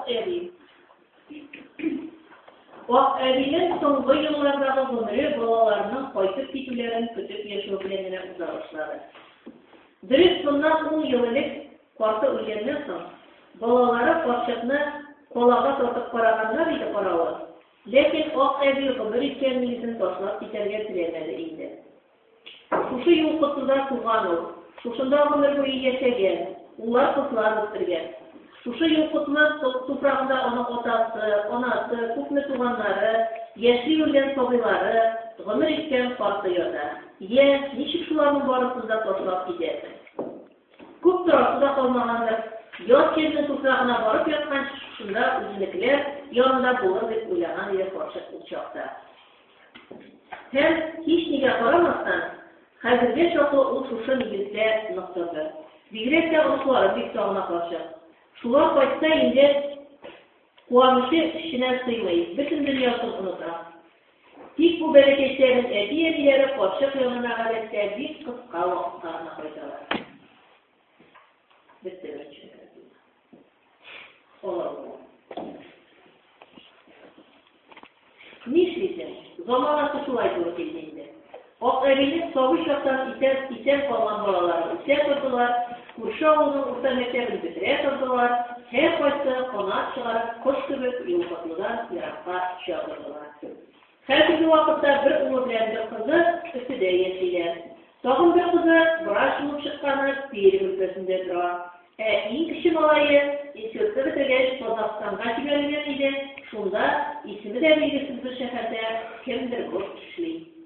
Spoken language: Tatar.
әби. Ак әбинең соңгы еллардагы гомере балаларының кайтып китүләрен көтеп яшәү белән генә уза башлады. Дөрес, моннан 10 ел элек карты үлгәннән соң балалары карчыкны колага тотып караганнар иде каравы. Ләкин ак әби гомер иткән нигезен ташлап китәргә теләмәде инде. Шушы юл кытында туган ул, шушында гомер буе яшәгән, улар кызлар үстергән. Шушы юл кытында тупрагында аның атасы, анасы, күпме туганнары, яши үлгән сабыйлары, гомер иткән карты ята. Ничек шуларның барысын да ташлап китәсең? Күп торасы да калмагандыр. Ят җирнең туфрагына барып яткан шунда үзенекеләр янында булыр дип уйлаган иде карчык ул чакта. Һәм һич нигә карамастан, хәзергә чаклы ул шушы нигездә нык торды. Бигрәк тә оныклары бик сагына карчык. Шулар кайтса инде куанышы эченә сыймый, бөтен дөньясын оныта. Тик бу бәләкәчләрнең әти-әниләре карчык янына гадәттә бик кыска вакытка гына кайталар. Бетте беренче. Нишлисең, заманасы шулай туры килде инде. Ак әбинең сабый чактан исән калган балалары үсә тордылар, күрше авылның урта мәктәбен бетерә тордылар, һәр кайсы канат чыгарып, кош кебек юлкатлыдан еракка чыгардылар. Хәзерге вакытта бер улы белән бер кызы өстедә яшиләр. Тагын бер кызы врач булып чыкканы Пермь өлкәсендә тора. Иң кече малае институтта бетергәч Казакъстанга җибәрелгән иде. Шунда исеме дә билгесез бер шәһәрдә кемдер буш эшли.